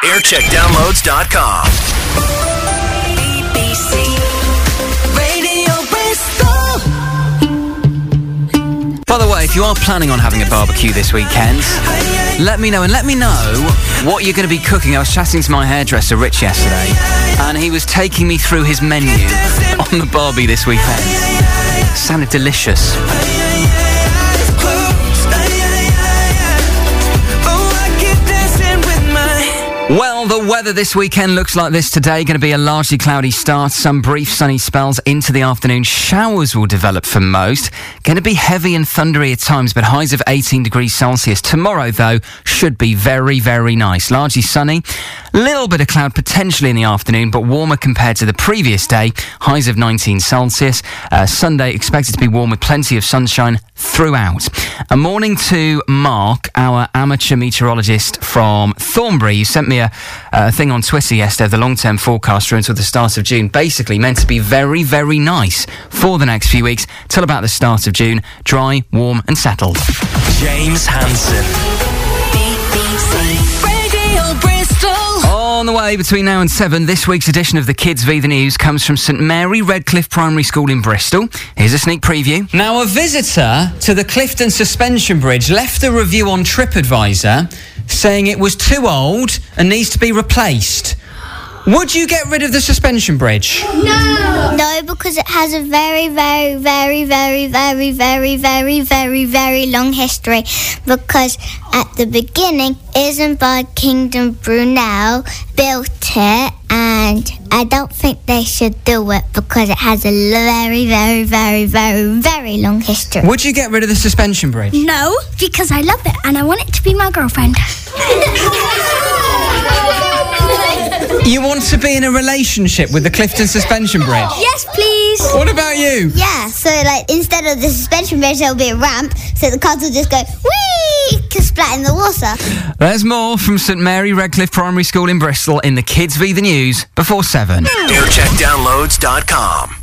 Aircheckdownloads.com. BBC Radio Bristol. By the way, if you are planning on having a barbecue this weekend, let me know what you're going to be cooking. I was chatting to my hairdresser, Rich, yesterday, and he was taking me through his menu on the barbie this weekend. Sounded delicious. Well, the weather this weekend looks like this today. Going to be a largely cloudy start. Some brief sunny spells into the afternoon. Showers will develop for most. Going to be heavy and thundery at times, but highs of 18 degrees Celsius. Tomorrow, though, should be very, very nice. Largely sunny. Little bit of cloud potentially in the afternoon, but warmer compared to the previous day. Highs of 19 Celsius. Sunday expected to be warm with plenty of sunshine throughout. A morning to Mark, our amateur meteorologist from Thornbury. You sent me a thing on Twitter yesterday of the long-term forecast until the start of June. Basically meant to be very, very nice for the next few weeks till about the start of June. Dry, warm and settled. James Hansen. BBC Radio Bristol. On the way between now and 7, this week's edition of the Kids v the News comes from St Mary Redcliffe Primary School in Bristol. Here's a sneak preview. Now, a visitor to the Clifton Suspension Bridge left a review on TripAdvisor saying it was too old and needs to be replaced. Would you get rid of the suspension bridge? No, because it has a very, very, very, very, very, very, very, very, very long history. Because at the beginning, Isambard Kingdom Brunel built it, and I don't think they should do it because it has a very, very, very, very, very long history. Would you get rid of the suspension bridge? No, because I love it and I want it to be my girlfriend. You want to be in a relationship with the Clifton Suspension Bridge? Yes, please. What about you? Yeah, so instead of the suspension bridge, there'll be a ramp, so the cars will just go whee to splat in the water. There's more from St Mary Redcliffe Primary School in Bristol in the Kids v the News before 7. Aircheckdownloads.com.